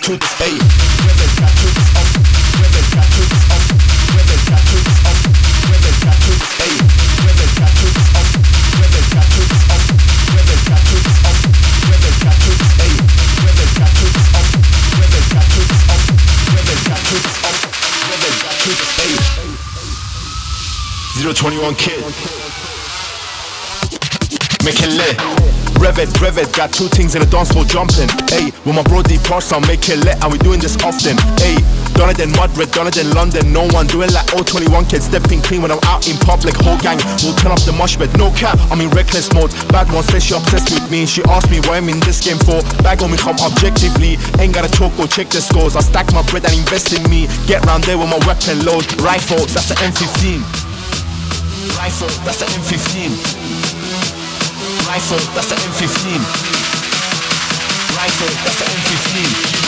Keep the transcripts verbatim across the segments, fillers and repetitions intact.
to this, ayy. Rebel got to this up, rebel got to this up, rebel got to this up, rebel got to this, ayy. Rebel got to this up, rebel got to this up, rebel got to this up, rebel got to this, ayy. Rebel got to this up, rebel got to this up, rebel got to this up, rebel got to this, ayy. zero twenty-one kid. Make it lit. Rev it, rev it, got two things in the dance floor jumping. Ayy, with my bro D Plus, I'll make it lit, and we doing this often. Ayy, done it in Madrid, done it in London. No one doing like oh twenty-one kids, stepping clean when I'm out in public. Whole gang will turn up the mosh pit, no cap. I'm in reckless mode. Bad one says she obsessed with me. She asked me why I'm in this game for. Bag on me come objectively. Ain't gotta talk or check the scores. I stack my bread and invest in me. Get round there with my weapon load. Rifle, that's the M fifteen. Rifle, that's the M fifteen. Rifle, that's the M fifteen. Rifle, that's the M fifteen.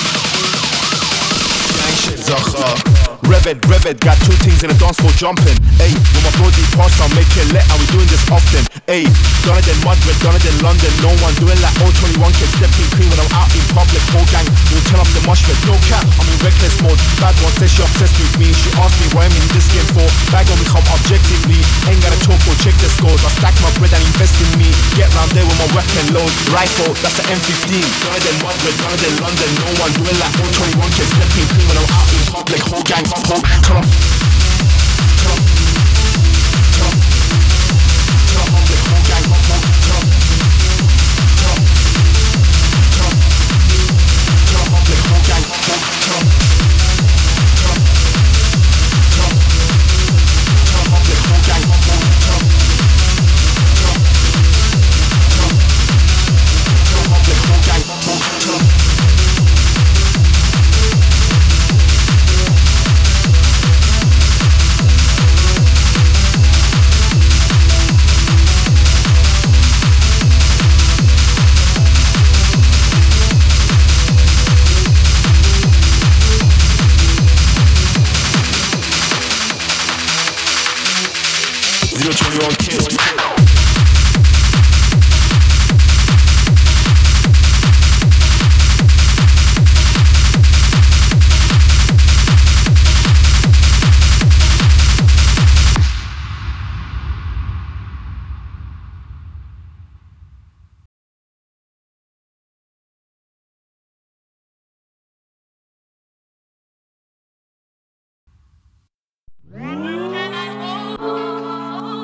Gang shit, Zacha. Rev it, rev it, got two things in the dance floor jumping. Ayy, with my bro D Plus, I'll make it lit, and we doing this often. Ayy, done it in Madrid, done it in London. No one doing like oh twenty-one kids, stepping clean when I'm out in public. Whole gang will turn up the mosh pit, no cap. I'm in reckless mode. Bad one says she obsessed with me. She asked me why I'm in this game for. Bag on me come objectively. Ain't gotta talk or check the scores. I stack my bread and invest in me. Get round there with my weapon load. Rifle, that's the M fifteen. Done it in Madrid, done it in London. No one doing like oh twenty-one kids, stepping clean when I'm out in public. Whole gang, whole, turn up, turn up, turn up, turn up, public. Whole gang, whole, turn up, turn up, turn up, turn up, public. Whole gang, whole, turn up, turn up, turn up, turn up, public. Whole gang, whole, turn up, turn up, turn up, turn up, public. Whole gang, whole, turn up. zero twenty-one kid.